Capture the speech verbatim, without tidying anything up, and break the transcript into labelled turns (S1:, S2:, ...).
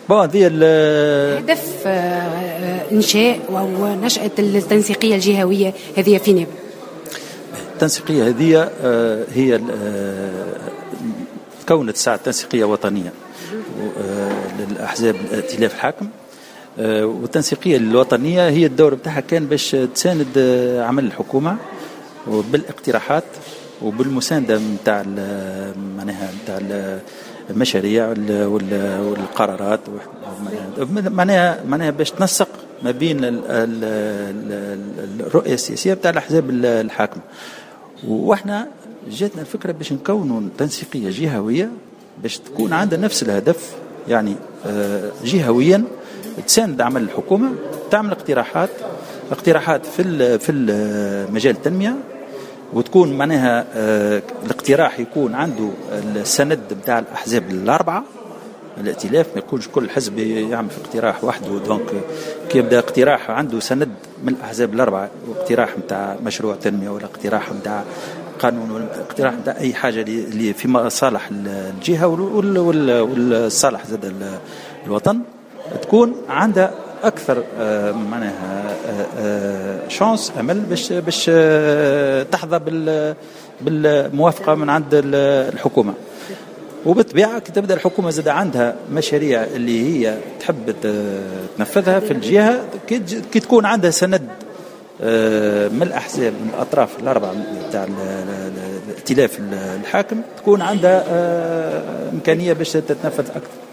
S1: بون هذه
S2: هدف إنشاء ونشأة التنسيقية الجهوية هذه في نابل.
S1: التنسيقية هذه هي كونت ساعة تنسيقية وطنية للأحزاب الائتلاف الحاكم، والتنسيقية الوطنية هي الدور بتاعها كان باش تساند عمل الحكومة وبالاقتراحات وبالمساندة متاع معناها متاع المشاريع والقرارات، معناها معناها باش تنسق ما بين الرؤية السياسية بتاع الأحزاب الحاكمة. واحنا جاتنا الفكرة باش نكونوا تنسيقية جهوية باش تكون عندها نفس الهدف، يعني جهويا تساند عمل الحكومة، تعمل اقتراحات اقتراحات في في مجال التنمية، وتكون معناها الاقتراح يكون عنده السند بتاع الأحزاب الأربعة الائتلاف، ما يكونش كل حزب يعمل في اقتراح وحده. دونك كي يبدا اقتراح عنده سند من الأحزاب الأربعة، واقتراح متاع مشروع تنمية ولا اقتراح متاع قانون ولا اقتراح متاع أي حاجة اللي في مصالح الجهة والصالح زاد الوطن، تكون عندها أكثر معناها شانس أمل باش باش تحظى بالموافقة من عند الحكومة. وبالطبيعة تبدأ الحكومة زاد عندها مشاريع اللي هي تحب تنفذها في الجهة، كي تكون عندها سند من الأحزاب من الأطراف الأربعة تاع الائتلاف الحاكم، تكون عندها إمكانية باش تتنفذ أكثر.